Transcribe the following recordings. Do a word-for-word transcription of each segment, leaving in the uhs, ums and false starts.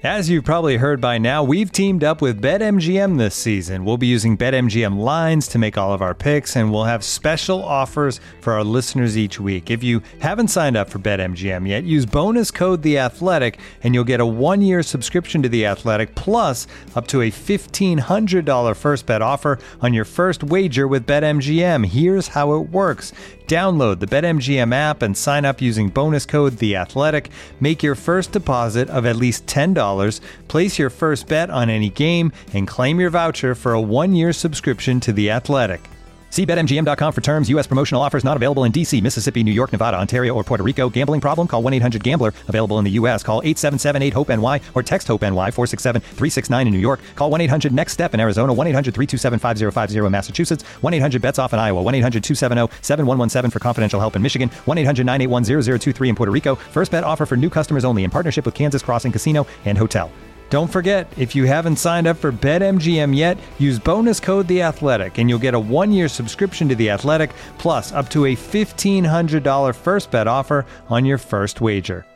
As you've probably heard by now, we've teamed up with BetMGM this season. We'll be using BetMGM lines to make all of our picks, and we'll have special offers for our listeners each week. If you haven't signed up for BetMGM yet, use bonus code The Athletic, and you'll get a one-year subscription to The Athletic, plus up to a fifteen hundred dollars first bet offer on your first wager with BetMGM. Here's how it works. Download the BetMGM app and sign up using bonus code The Athletic. Make your first deposit of at least ten dollars, place your first bet on any game, and claim your voucher for a one-year subscription to The Athletic. See Bet M G M dot com for terms. U S promotional offers not available in D C, Mississippi, New York, Nevada, Ontario, or Puerto Rico. Gambling problem? Call one eight hundred gambler. Available in the U S. Call eight seven seven eight hope N Y or text HOPE-NY four six seven three six nine in New York. Call one eight hundred next step in Arizona. one eight hundred three two seven five zero five zero in Massachusetts. one eight hundred bets off in Iowa. one eight hundred two seven zero seven one one seven for confidential help in Michigan. one eight hundred nine eight one zero zero two three in Puerto Rico. First bet offer for new customers only in partnership with Kansas Crossing Casino and Hotel. Don't forget, if you haven't signed up for BetMGM yet, use bonus code The Athletic, and you'll get a one-year subscription to The Athletic, plus up to a fifteen hundred dollars first bet offer on your first wager.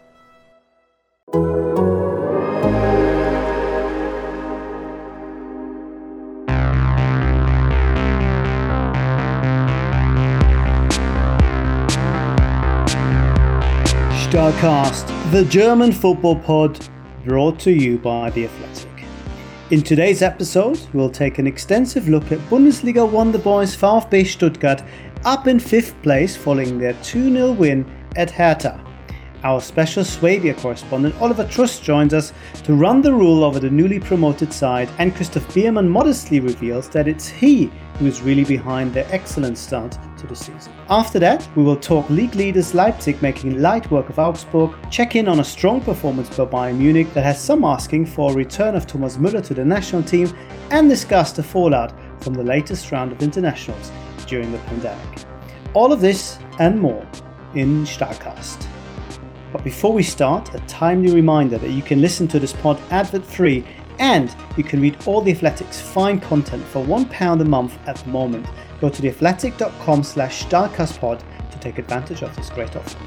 Starcast, the German football pod, brought to you by The Athletic. In today's episode, we'll take an extensive look at Bundesliga Wonder Boys VfB Stuttgart up in fifth place following their two nil win at Hertha. Our special Swabia correspondent Oliver Trust joins us to run the rule over the newly promoted side, and Christoph Biermann modestly reveals that it's he who is really behind their excellent start to the season. After that, we will talk league leaders Leipzig making light work of Augsburg, check in on a strong performance by Bayern Munich that has some asking for a return of Thomas Müller to the national team, and discuss the fallout from the latest round of internationals during the pandemic. All of this and more in Starcast. But before we start, a timely reminder that you can listen to this pod advert-free, and you can read all The Athletic's fine content for one pound a month at the moment. Go to theathletic.com slash starcastpod to take advantage of this great offer.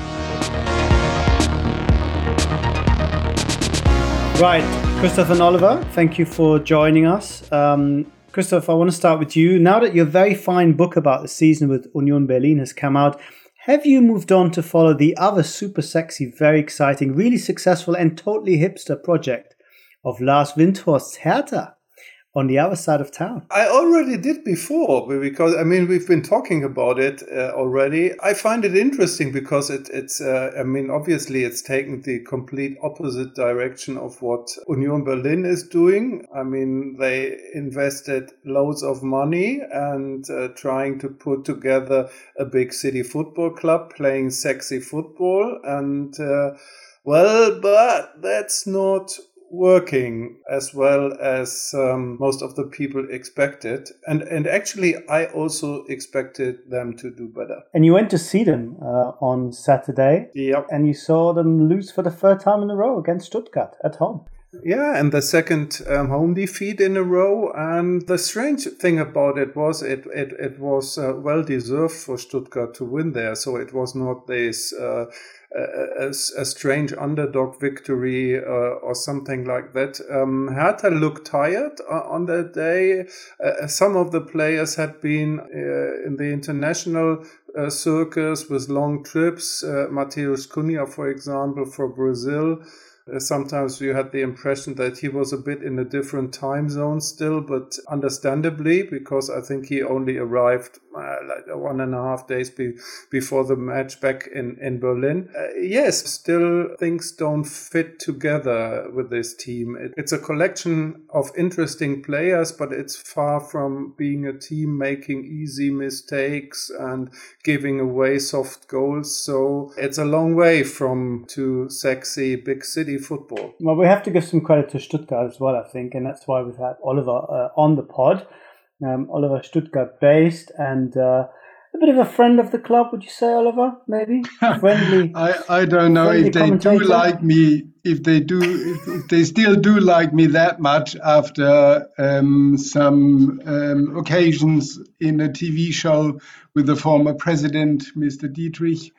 Right, Christoph and Oliver, thank you for joining us. Um, Christoph, I want to start with you. Now that your very fine book about the season with Union Berlin has come out, have you moved on to follow the other super sexy, very exciting, really successful and totally hipster project of Lars Windhorst's Hertha on the other side of town? I already did before, because, I mean, we've been talking about it uh, already. I find it interesting because it, it's, uh, I mean, obviously it's taken the complete opposite direction of what Union Berlin is doing. I mean, they invested loads of money and uh, trying to put together a big city football club playing sexy football. And, uh, well, but that's not working as well as um, most of the people expected. And and actually, I also expected them to do better. And you went to see them uh, on Saturday. Yep. And you saw them lose for the third time in a row against Stuttgart at home. Yeah, and the second um, home defeat in a row. And the strange thing about it was it it, it was uh, well deserved for Stuttgart to win there. So it was not this uh, a, a, a strange underdog victory uh, or something like that. Um, Hertha looked tired uh, on that day. Uh, some of the players had been uh, in the international uh, circus with long trips. Uh, Matheus Cunha, for example, for Brazil. Uh, sometimes you had the impression that he was a bit in a different time zone still, but understandably, because I think he only arrived uh, like one and a half days be- before the match back in, in Berlin. Uh, yes, still things don't fit together with this team. It, it's a collection of interesting players, but it's far from being a team making easy mistakes and giving away soft goals. So it's a long way from too sexy big city football. Well, we have to give some credit to Stuttgart as well, I think, and that's why we've had Oliver uh, on the pod. Um, Oliver Stuttgart based and uh, a bit of a friend of the club, would you say, Oliver? Maybe friendly. I, I don't know if they do like me. If they do, if, if they still do like me that much after um, some um, occasions in a T V show with the former president, Mister Dietrich.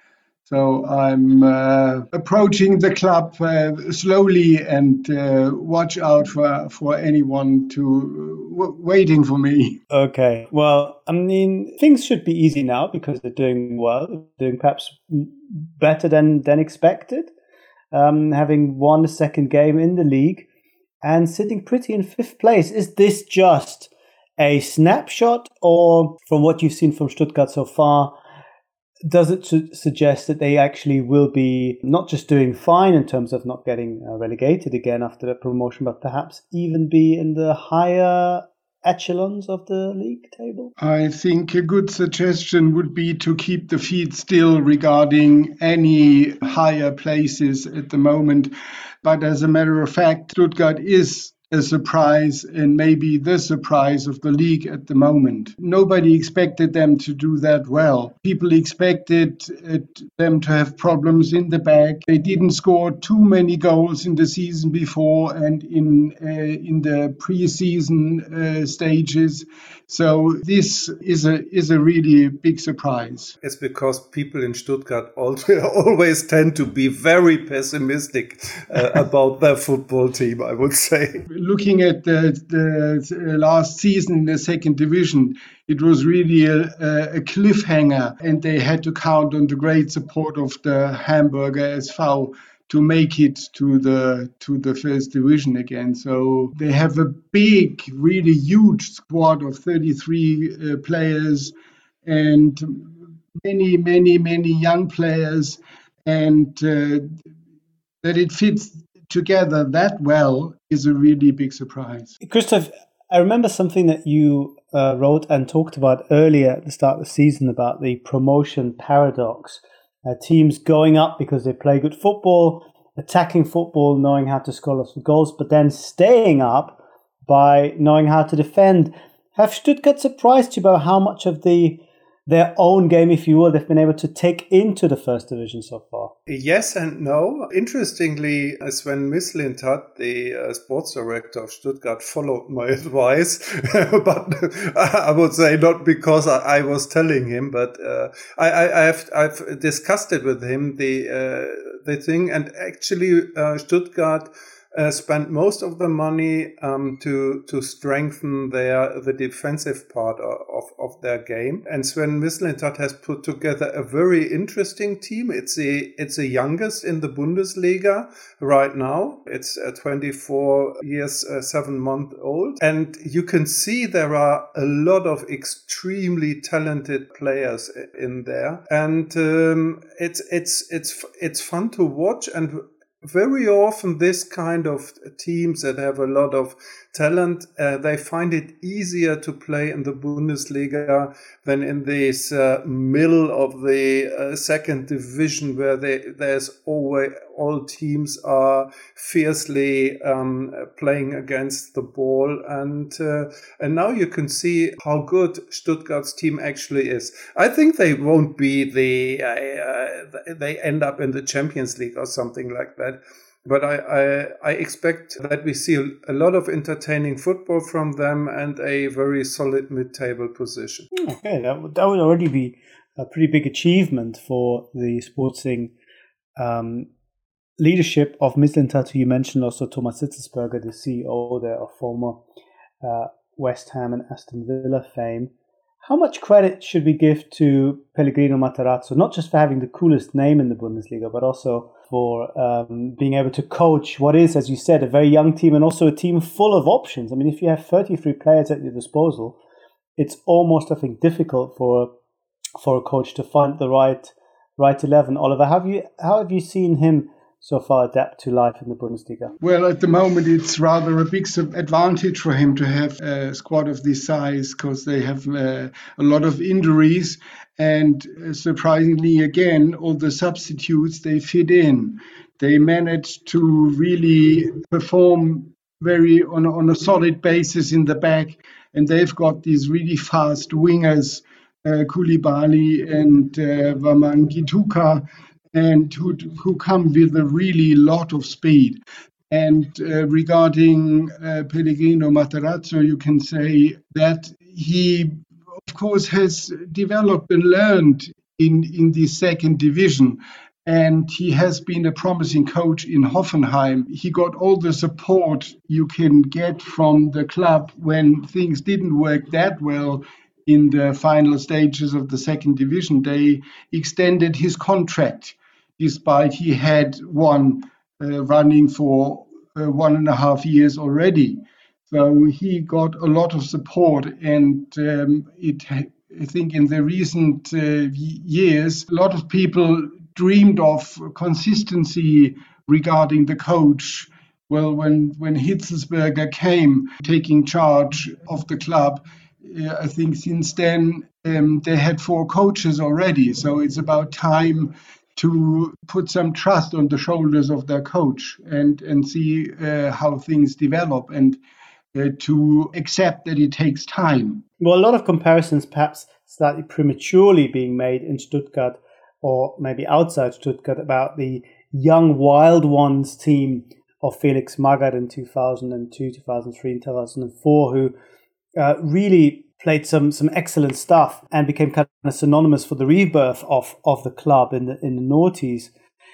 So I'm uh, approaching the club uh, slowly and uh, watch out for, for anyone to w- waiting for me. Okay. Well, I mean, things should be easy now because they're doing well, doing perhaps better than, than expected, um, having won the second game in the league and sitting pretty in fifth place. Is this just a snapshot, or from what you've seen from Stuttgart so far, does it su- suggest that they actually will be not just doing fine in terms of not getting uh, relegated again after the promotion, but perhaps even be in the higher echelons of the league table? I think a good suggestion would be to keep the feet still regarding any higher places at the moment. But as a matter of fact, Stuttgart is a surprise and maybe the surprise of the league at the moment. Nobody expected them to do that well. People expected it, them to have problems in the back. They didn't score too many goals in the season before and in uh, in the pre-season uh, stages. So this is a is a really big surprise. It's because people in Stuttgart always tend to be very pessimistic uh, about their football team, I would say. Looking at the, the last season in the second division, it was really a, a cliffhanger, and they had to count on the great support of the Hamburger S V to make it to the to the first division again. So they have a big, really huge squad of thirty-three uh, players and many, many, many young players, and uh, that it fits together that well is a really big surprise. Christoph, I remember something that you uh, wrote and talked about earlier at the start of the season about the promotion paradox. Uh, teams going up because they play good football, attacking football, knowing how to score lots of goals, but then staying up by knowing how to defend. Have Stuttgart surprised you about how much of the their own game, if you will, they've been able to take into the first division so far? Yes and no. Interestingly, Sven Mislintat, the uh, sports director of Stuttgart, followed my advice, but I would say not because I, I was telling him, but uh, I, I, I've, I've discussed it with him, the uh, the thing, and actually uh, Stuttgart Uh, spent most of the money um, to to strengthen their the defensive part of, of their game. And Sven Mislintat has put together a very interesting team. It's the it's the youngest in the Bundesliga right now. It's uh, twenty-four years, uh, seven month old, and you can see there are a lot of extremely talented players in there, and um, it's it's it's it's fun to watch. And very often this kind of teams that have a lot of talent, uh, they find it easier to play in the Bundesliga than in this uh, middle of the uh, second division, where they, there's always all teams are fiercely um, playing against the ball. And uh, and now you can see how good Stuttgart's team actually is. I think they won't be the uh, they end up in the Champions League or something like that. But I, I, I expect that we see a lot of entertaining football from them and a very solid mid-table position. Okay, that would, that would already be a pretty big achievement for the Sporting um, leadership of Mislintat, who you mentioned, also Thomas Hitzelsberger, the C E O there of former uh, West Ham and Aston Villa fame. How much credit should we give to Pellegrino Matarazzo, not just for having the coolest name in the Bundesliga, but also for um, being able to coach what is, as you said, a very young team and also a team full of options? I mean, if you have thirty-three players at your disposal, it's almost, I think, difficult for for a coach to find the right right eleven. Oliver, have you how have you seen him so far adapt to life in the Bundesliga? Well, at the moment, it's rather a big advantage for him to have a squad of this size, because they have uh, a lot of injuries. And uh, surprisingly, again, all the substitutes, they fit in. They managed to really perform very on, on a solid basis in the back. And they've got these really fast wingers, uh, Koulibaly and uh, Wamangituka, and who who come with a really lot of speed. And uh, regarding uh, Pellegrino Matarazzo, you can say that he, of course, has developed and learned in, in the second division. And he has been a promising coach in Hoffenheim. He got all the support you can get from the club when things didn't work that well in the final stages of the second division. They extended his contract, despite he had one uh, running for uh, one and a half years already. So he got a lot of support, and um, it, I think in the recent uh, years, a lot of people dreamed of consistency regarding the coach. Well, when, when Hitzelsberger came taking charge of the club, uh, I think since then um, they had four coaches already. So it's about time to put some trust on the shoulders of their coach and, and see uh, how things develop, and uh, to accept that it takes time. Well, a lot of comparisons perhaps slightly prematurely being made in Stuttgart, or maybe outside Stuttgart, about the young Wild Ones team of Felix Magath in two thousand two, two thousand three, and two thousand four, who uh, really played some some excellent stuff and became kind of synonymous for the rebirth of, of the club in the in the noughties.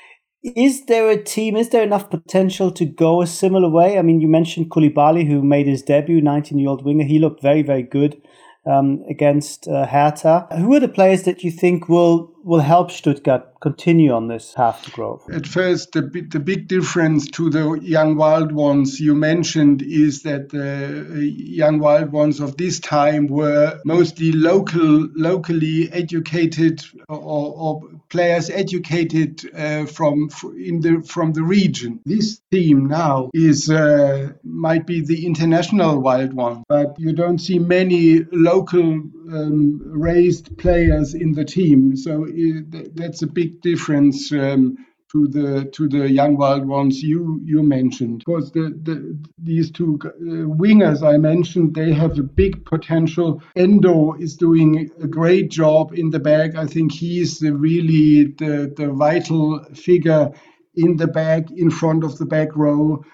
Is there a team, is there enough potential to go a similar way? I mean, you mentioned Koulibaly, who made his debut, nineteen-year-old winger. He looked very, very good um, against uh, Hertha. Who are the players that you think will will help Stuttgart continue on this path to growth? At first, the, the big difference to the young Wild Ones you mentioned is that the young Wild Ones of this time were mostly local, locally educated, or, or players educated uh, from in the from the region. This team now is uh, might be the international Wild One, but you don't see many local um, raised players in the team. So that's a big difference um, to the to the young Wild Ones you you mentioned. Because the, the these two uh, wingers I mentioned, they have a big potential. Endo is doing a great job in the back. I think he's the, really the the vital figure in the back, in front of the back row,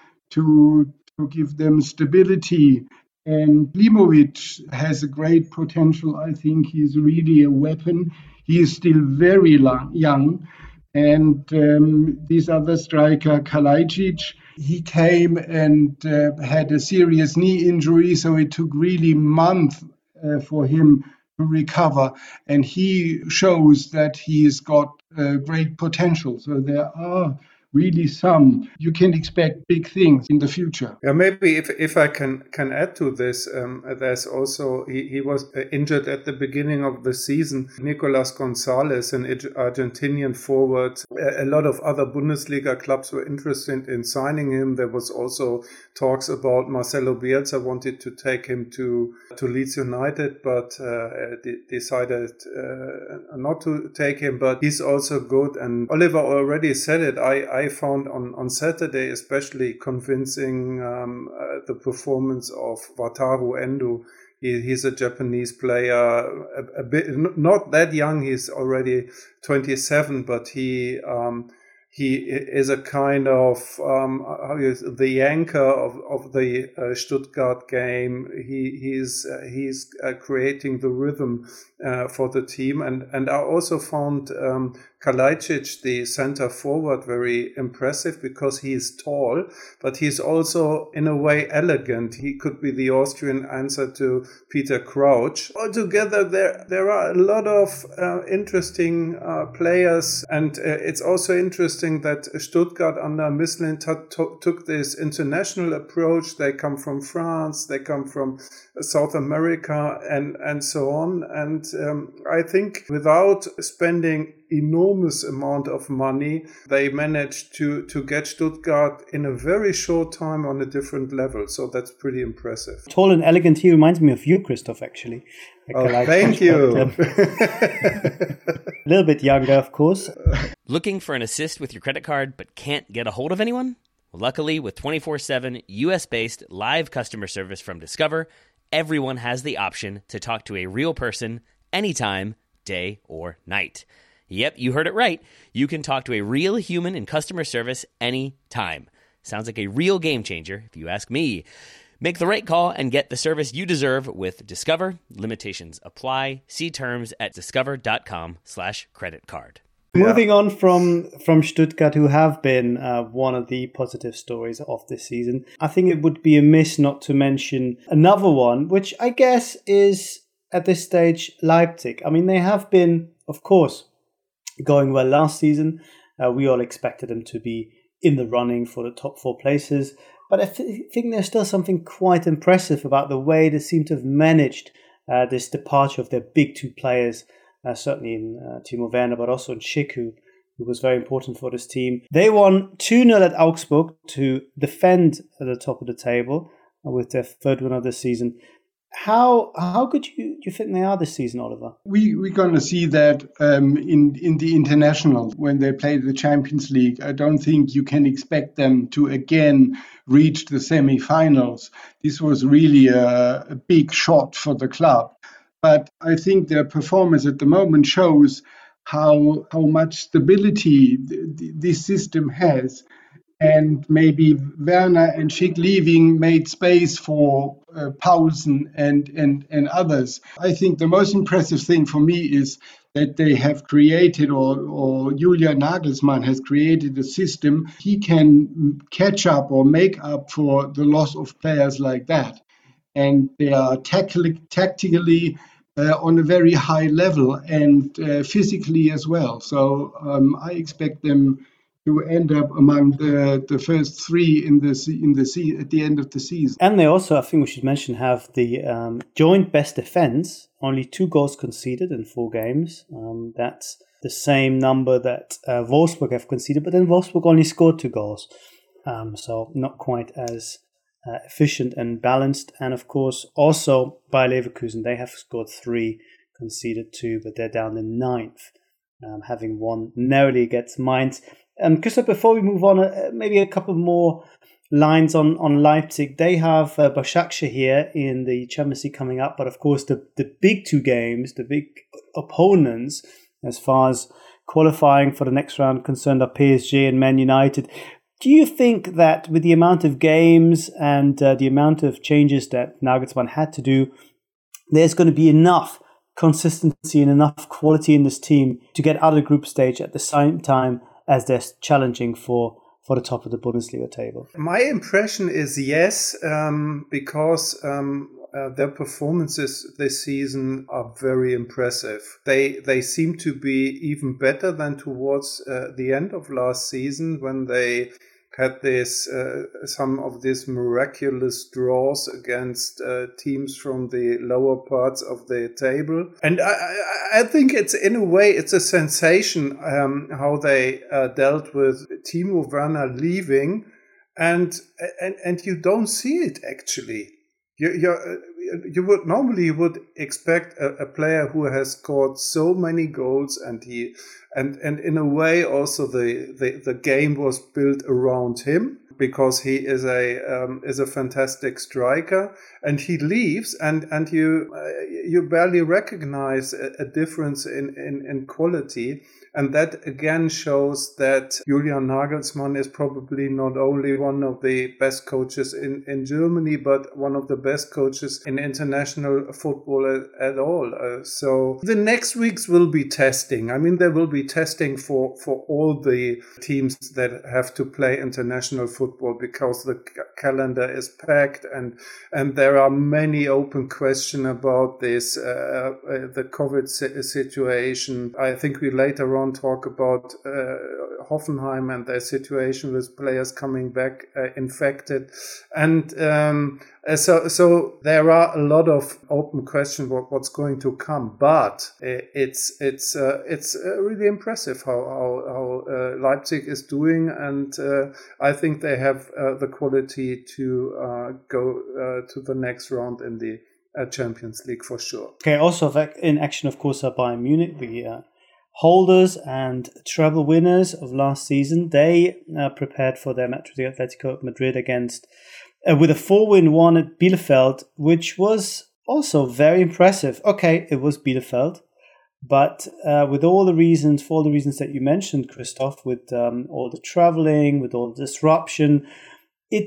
to to give them stability. And Klimovic has a great potential. I think he's really a weapon. He is still very long, young. And um, this other striker, Kalajdzic, he came and uh, had a serious knee injury, so it took really months uh, for him to recover. And he shows that he's got uh, great potential. So there are really some. You can expect big things in the future. Yeah, maybe if if I can can add to this, um, there's also, he, he was injured at the beginning of the season. Nicolas Gonzalez, an Argentinian forward. A lot of other Bundesliga clubs were interested in signing him. There was also talks about Marcelo Bielsa wanted to take him to, to Leeds United, but uh, de- decided uh, not to take him. But he's also good. And Oliver already said it. I, I found on, on Saturday especially convincing um, uh, the performance of Wataru Endo. He, he's a Japanese player, a, a bit not that young. He's already twenty-seven, but he um, he is a kind of um, how you, the anchor of of the uh, Stuttgart game. He he's uh, he's uh, creating the rhythm uh, for the team, and and I also found Um, Kalajdzic, the center forward, very impressive because he is tall, but he's also in a way elegant. He could be the Austrian answer to Peter Crouch. Altogether, there there are a lot of uh, interesting uh, players, and uh, it's also interesting that Stuttgart under Mislin t- t- took this international approach. They come from France, they come from South America, and, and so on. And um, I think without spending enormous amount of money, they managed to to get Stuttgart in a very short time on a different level. So that's pretty impressive. Tall and elegant, he reminds me of you, Christoph, actually. Oh, thank you. But, um, a little bit younger, of course. Looking for an assist with your credit card but can't get a hold of anyone? Well, luckily, with twenty-four seven U S-based live customer service from Discover, everyone has the option to talk to a real person anytime, day or night. Yep, you heard it right. You can talk to a real human in customer service anytime. Sounds like a real game changer, if you ask me. Make the right call and get the service you deserve with Discover. Limitations apply. See terms at discover.com slash credit card. Moving on from, from Stuttgart, who have been uh, one of the positive stories of this season, I think it would be amiss not to mention another one, which I guess is, at this stage, Leipzig. I mean, they have been, of course, going well last season. Uh, we all expected them to be in the running for the top four places. But I th- think there's still something quite impressive about the way they seem to have managed uh, this departure of their big two players, uh, certainly in uh, Timo Werner, but also in Schick, who, who was very important for this team. They won two nil at Augsburg to defend at the top of the table uh, with their third win of the season. How how good do you, do you think they are this season, Oliver? We, we're going to see that um, in, in the international when they play the Champions League. I don't think you can expect them to again reach the semi-finals. This was really a, a big shot for the club. But I think their performance at the moment shows how, how much stability th- th- this system has. And maybe Werner and Schick leaving made space for uh, Paulsen and, and, and others. I think the most impressive thing for me is that they have created, or, or Julian Nagelsmann has created a system. He can catch up or make up for the loss of players like that. And they are tactically, tactically uh, on a very high level and uh, physically as well. So um, I expect them to end up among the, the first three in the in the se- at the end of the season. And they also, I think we should mention, have the um, joint best defense. Only two goals conceded in four games. Um, that's the same number that uh, Wolfsburg have conceded, but then Wolfsburg only scored two goals. Um, so not quite as uh, efficient and balanced. And of course, also by Leverkusen, they have scored three, conceded two, but they're down in ninth, um, having won narrowly against Mainz. Um, Christoph, before we move on, uh, maybe a couple more lines on, on Leipzig. They have uh, Başakşehir here in the Champions League coming up, but of course the, the big two games, the big opponents as far as qualifying for the next round concerned are P S G and Man United. Do you think that with the amount of games and uh, the amount of changes that Nagelsmann had to do, there's going to be enough consistency and enough quality in this team to get out of the group stage at the same time as they're challenging for, for the top of the Bundesliga table? My impression is yes, um, because um, uh, their performances this season are very impressive. They they seem to be even better than towards uh, the end of last season, when they had this uh, some of these miraculous draws against uh, teams from the lower parts of the table. And I, I, I think it's, in a way, it's a sensation um, how they uh, dealt with Timo Werner leaving, and and and you don't see it actually. You you you would normally you would expect a, a player who has scored so many goals, and he and and in a way also the the, the game was built around him, because he is a um, is a fantastic striker, and he leaves, and and you uh, you barely recognize a, a difference in, in in quality. And that again shows that Julian Nagelsmann is probably not only one of the best coaches in, in Germany, but one of the best coaches in international football at, at all. Uh, so the next weeks will be testing. I mean, there will be testing for, for all the teams that have to play international football, because the c- calendar is packed, and and there are many open questions about this, uh, uh, the COVID si- situation. I think we later on talk about uh, Hoffenheim and their situation with players coming back uh, infected, and um, so so there are a lot of open questions about what's going to come. But it's it's uh, it's uh, really impressive how how, how uh, Leipzig is doing, and uh, I think they have uh, the quality to uh, go uh, to the next round in the uh, Champions League for sure. Okay, also in action, of course, are Bayern Munich, the uh, holders and treble winners of last season. They uh, prepared for their match with the Atletico Madrid against uh, with a four-win one at Bielefeld, which was also very impressive. Okay, it was Bielefeld, but uh, with all the reasons, for all the reasons that you mentioned, Christoph, with um, all the traveling, with all the disruption, it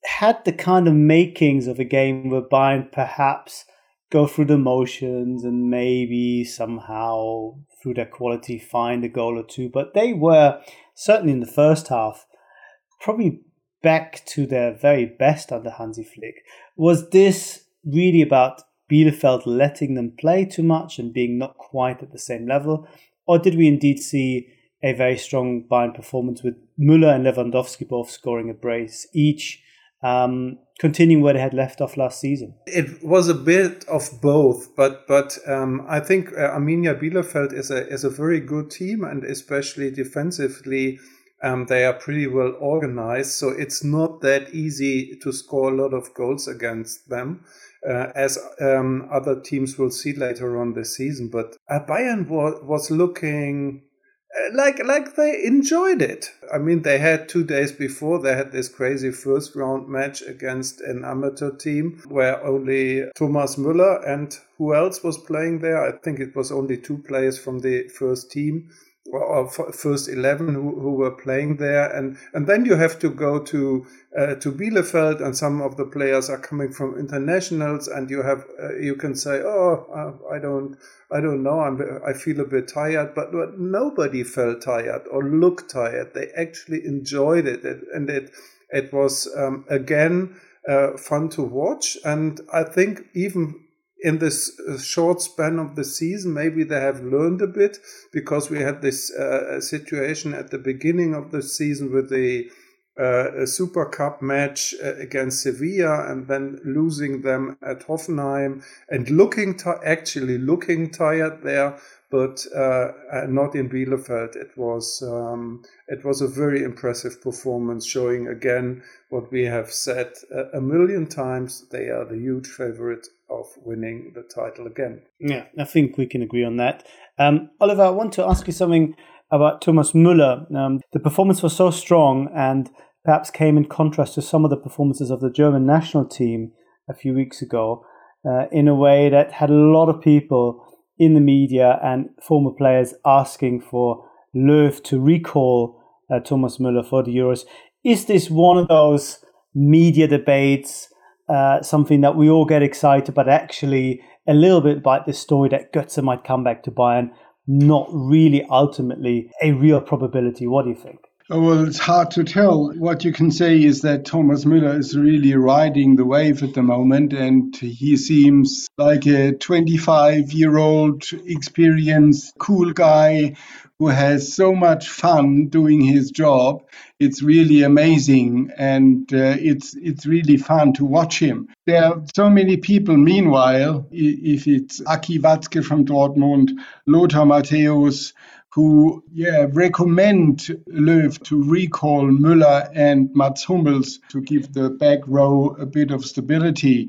had the kind of makings of a game where Bayern perhaps go through the motions and maybe somehow through their quality find a goal or two. But they were, certainly in the first half, probably back to their very best under Hansi Flick. Was this really about Bielefeld letting them play too much and being not quite at the same level? Or did we indeed see a very strong Bayern performance with Müller and Lewandowski both scoring a brace each, um, continuing where they had left off last season? It was a bit of both, but but um, I think uh, Arminia Bielefeld is a is a very good team, and especially defensively, um, they are pretty well organized. So it's not that easy to score a lot of goals against them, uh, as um, other teams will see later on this season. But uh, Bayern was was looking Like like they enjoyed it. I mean, they had two days before, they had this crazy first round match against an amateur team where only Thomas Müller and who else was playing there? I think it was only two players from the first team or first eleven who, who were playing there. And, and then you have to go to uh, to Bielefeld, and some of the players are coming from internationals, and you have uh, you can say, oh, uh, I don't I don't know, I'm, I feel a bit tired, but, but nobody felt tired or looked tired. They actually enjoyed it, it and it it was, um, again, uh, fun to watch. And I think even in this short span of the season, maybe they have learned a bit, because we had this uh, situation at the beginning of the season with the Uh, a Super Cup match uh, against Sevilla, and then losing them at Hoffenheim, and looking t- actually looking tired there, but uh, uh, not in Bielefeld. It was um, it was a very impressive performance, showing again what we have said uh, a million times: they are the huge favorite of winning the title again. Yeah, I think we can agree on that. Um, Oliver, I want to ask you something about Thomas Müller. Um, the performance was so strong, and perhaps came in contrast to some of the performances of the German national team a few weeks ago, uh, in a way that had a lot of people in the media and former players asking for Löw to recall uh, Thomas Müller for the Euros. Is this one of those media debates, uh, something that we all get excited about, actually a little bit about this story that Götze might come back to Bayern, not really ultimately a real probability? What do you think? Well, it's hard to tell. What you can say is that Thomas Müller is really riding the wave at the moment, and he seems like a twenty-five-year-old experienced, cool guy who has so much fun doing his job. It's really amazing, and uh, it's it's really fun to watch him. There are so many people, meanwhile, if it's Aki Watzke from Dortmund, Lothar Matthäus, who yeah, recommend Löw to recall Müller and Mats Hummels to give the back row a bit of stability.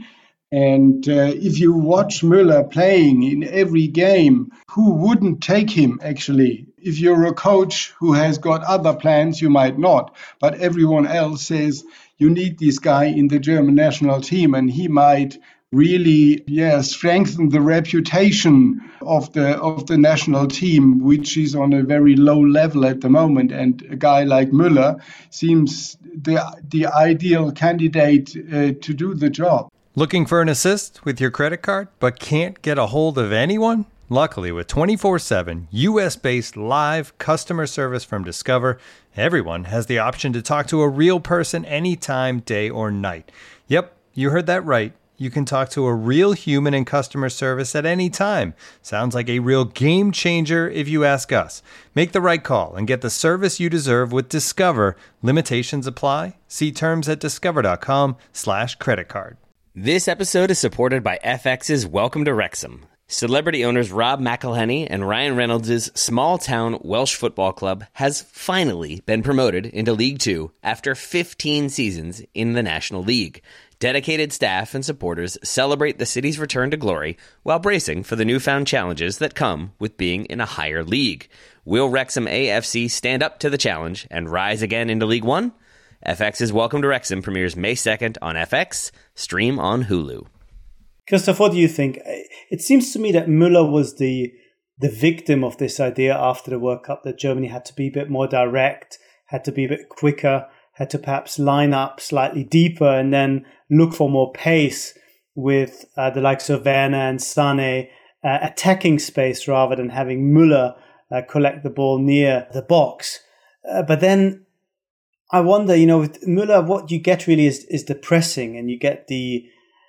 And uh, if you watch Müller playing in every game, who wouldn't take him, actually? If you're a coach who has got other plans, you might not. But everyone else says you need this guy in the German national team, and he might really yeah, strengthen the reputation of the of the national team, which is on a very low level at the moment. And a guy like Müller seems the the ideal candidate uh, to do the job. Looking for an assist with your credit card, but can't get a hold of anyone? Luckily, with twenty-four seven U S-based live customer service from Discover, everyone has the option to talk to a real person anytime, day or night. Yep, you heard that right. You can talk to a real human in customer service at any time. Sounds like a real game changer if you ask us. Make the right call and get the service you deserve with Discover. Limitations apply. See terms at discover.com slash credit card. This episode is supported by F X's Welcome to Wrexham. Celebrity owners Rob McElhenney and Ryan Reynolds' small-town Welsh football club has finally been promoted into League Two after fifteen seasons in the National League. Dedicated staff and supporters celebrate the city's return to glory while bracing for the newfound challenges that come with being in a higher league. Will Wrexham A F C stand up to the challenge and rise again into League One? F X's Welcome to Wrexham premieres May second on F X. Stream on Hulu. Christoph, what do you think? It seems to me that Müller was the the victim of this idea after the World Cup, that Germany had to be a bit more direct, had to be a bit quicker, had to perhaps line up slightly deeper and then look for more pace with uh, the likes of Werner and Sané uh, attacking space rather than having Müller uh, collect the ball near the box. Uh, but then I wonder, you know, with Müller, what you get really is, is the pressing, and you get the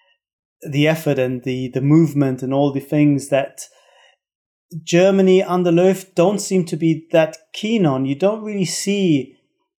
the effort and the, the movement and all the things that Germany under Löw don't seem to be that keen on. You don't really see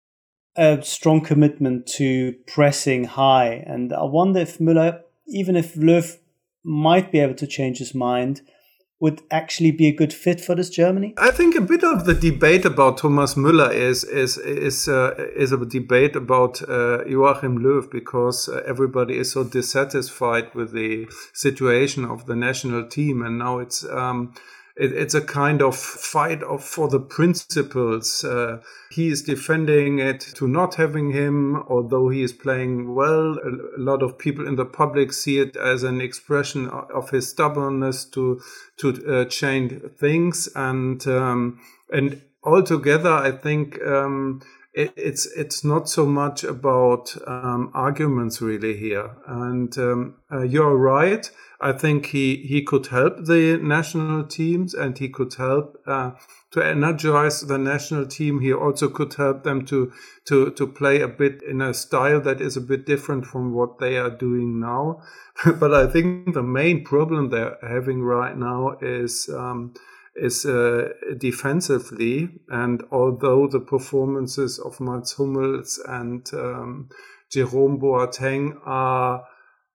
a strong commitment to pressing high. And I wonder if Müller, even if Löw might be able to change his mind, would actually be a good fit for this Germany? I think a bit of the debate about Thomas Müller is is is uh, is a debate about uh, Joachim Löw, because uh, everybody is so dissatisfied with the situation of the national team, and now it's um, it, it's a kind of fight of for the principles. Uh, he is defending it to not having him, although he is playing well. A, a lot of people in the public see it as an expression of his stubbornness to to uh, change things, and um, and altogether, I think um, it, it's it's not so much about um, arguments really here. And um, uh, you're right. I think he, he could help the national teams, and he could help uh, to energize the national team. He also could help them to, to, to play a bit in a style that is a bit different from what they are doing now. But I think the main problem they're having right now is um, is uh, defensively. And although the performances of Mats Hummels and um, Jerome Boateng are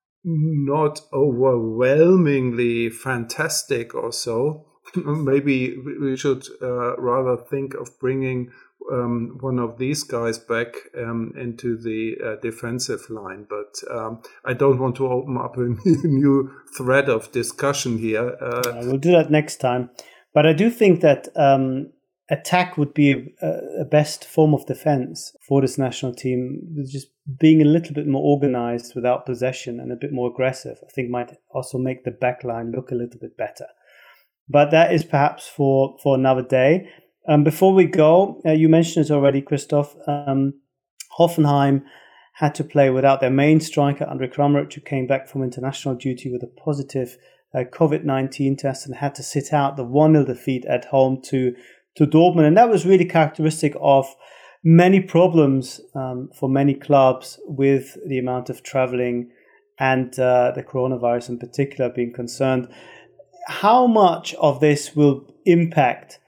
not overwhelmingly fantastic or so, maybe we should uh, rather think of bringing um, one of these guys back um, into the uh, defensive line. But um, I don't want to open up a new thread of discussion here. Uh, yeah, we'll do that next time. But I do think that um, attack would be a, a best form of defense for this national team. Just being a little bit more organized without possession and a bit more aggressive, I think might also make the back line look a little bit better. But that is perhaps for, for another day. Um, before we go, uh, you mentioned it already, Christoph. Um, Hoffenheim had to play without their main striker, Andre Kramaric, who came back from international duty with a positive uh, covid nineteen test and had to sit out the one nil defeat at home to, to Dortmund. And that was really characteristic of many problems um, for many clubs with the amount of traveling and uh, the coronavirus in particular being concerned. How much of this will impact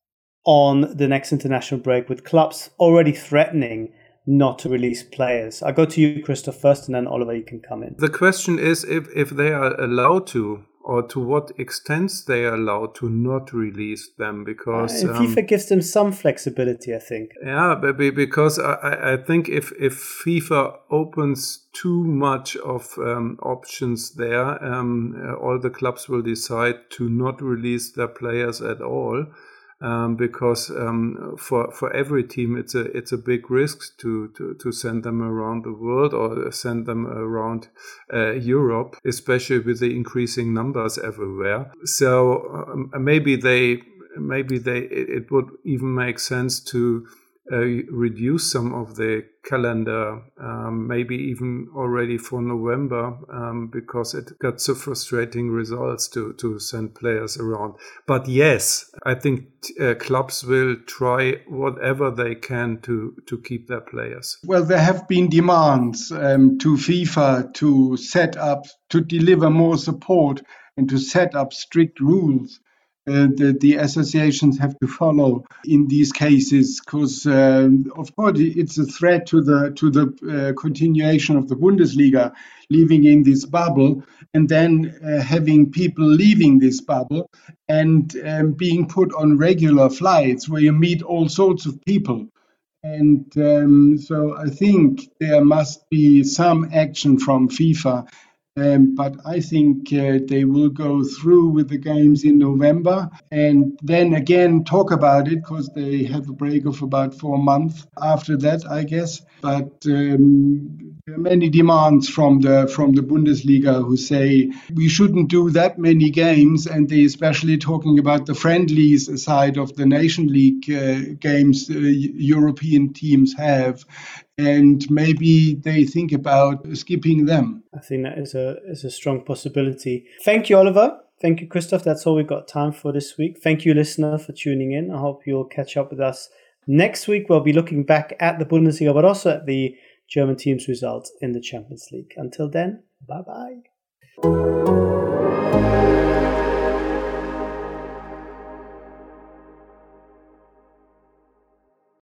on the next international break, with clubs already threatening not to release players? I'll go to you, Christoph, first, and then Oliver, you can come in. The question is if, if they are allowed to, or to what extent they are allowed to not release them, because uh, FIFA um, gives them some flexibility, I think. Yeah, because I, I think if, if FIFA opens too much of um, options there, um, all the clubs will decide to not release their players at all. Um, because um, for for every team it's a it's a big risk to, to, to send them around the world or send them around uh, Europe, especially with the increasing numbers everywhere. So um, maybe they maybe they it, it would even make sense to uh, reduce some of the calendar, um, maybe even already for November, um, because it got so frustrating results to, to send players around. But yes, I think uh, clubs will try whatever they can to, to keep their players. Well, there have been demands um, to FIFA to set up, to deliver more support and to set up strict rules. Uh, the, the associations have to follow in these cases, because uh, of course it's a threat to the to the uh, continuation of the Bundesliga, living in this bubble, and then uh, having people leaving this bubble and um, being put on regular flights where you meet all sorts of people. And um, so I think there must be some action from FIFA. Um, but I think uh, they will go through with the games in November and then again talk about it, because they have a break of about four months after that, I guess. But um, there are many demands from the from the Bundesliga who say we shouldn't do that many games, and they especially talking about the friendlies side of the Nation League uh, games uh, European teams have. and maybe they think about skipping them. I think that is a is a strong possibility. Thank you, Oliver. Thank you, Christoph. That's all we've got time for this week. Thank you, listener, for tuning in. I hope you'll catch up with us next week. We'll be looking back at the Bundesliga, but also at the German team's results in the Champions League. Until then, bye-bye.